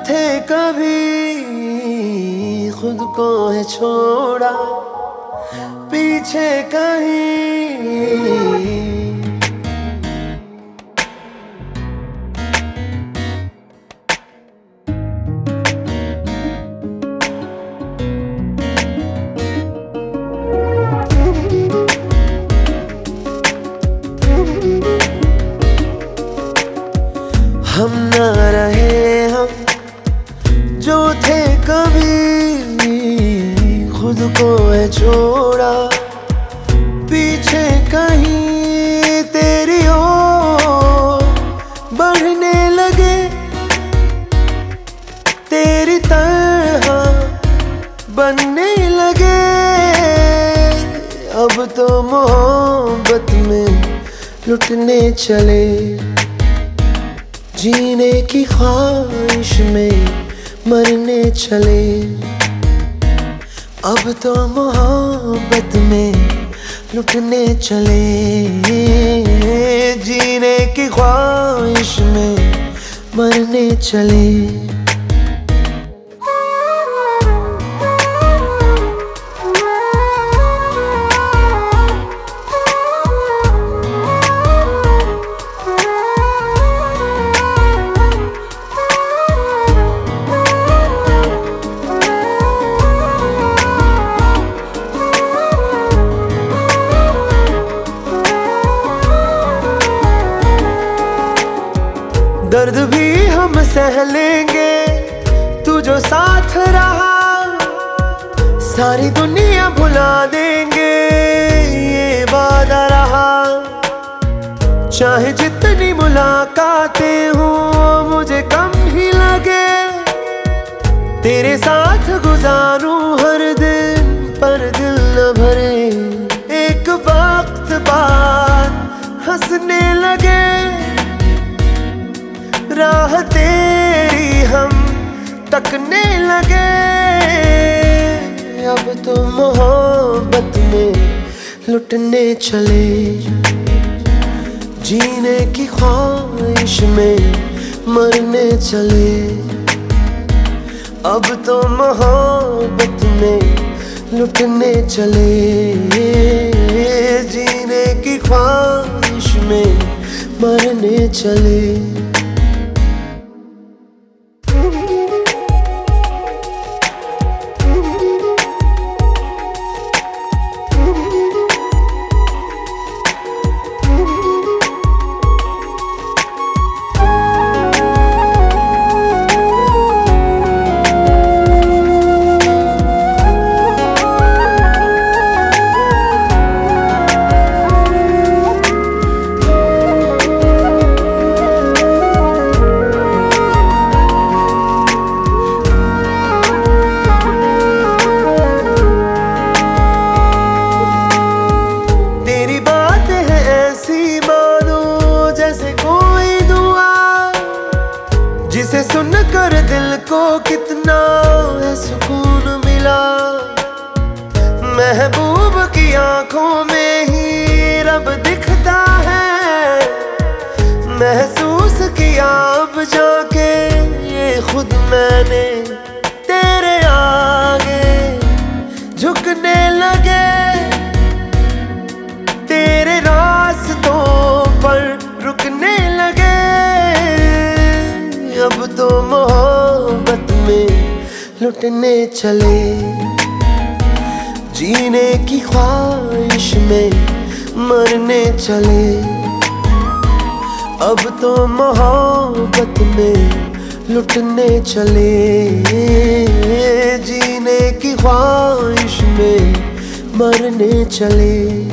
थे कभी खुद को है छोड़ा पीछे कहीं। हम ना रहे हम जो थे कभी खुद को है छोड़ा पीछे कहीं। तेरी ओर बढ़ने लगे तेरी तरह बनने लगे। अब तो मोहब्बत में लुटने चले जीने की ख्वाहिश में मरने चले। अब तो मोहब्बत में लुटने चले जीने की ख्वाहिश में मरने चले। दर्द भी हम सह लेंगे तू जो साथ रहा। सारी दुनिया भुला देंगे ये वादा रहा। चाहे जितनी मुलाकातें हो मुझे कम ही लगे तेरे साथ गुजारूं हर दिन पर दिल न भरे। एक वक्त बाद हंसने लगे राह तेरी हम तकने लगे। अब तो मोहब्बत में लुटने चले जीने की ख्वाहिश में मरने चले। अब तो मोहब्बत में लुटने चले जीने की ख्वाहिश में मरने चले। जिसे सुनकर दिल को कितना है सुकून मिला। महबूब की आंखों में ही रब दिखता है। महसूस किया अब जाके ये खुद मैंने तेरे आगे झुकने लगे। तेरे रास्तों पर रुकने लगे। अब तो मोहब्बत में लुटने चले जीने की ख्वाहिश में मरने चले। अब तो मोहब्बत में लुटने चले जीने की ख्वाहिश में मरने चले।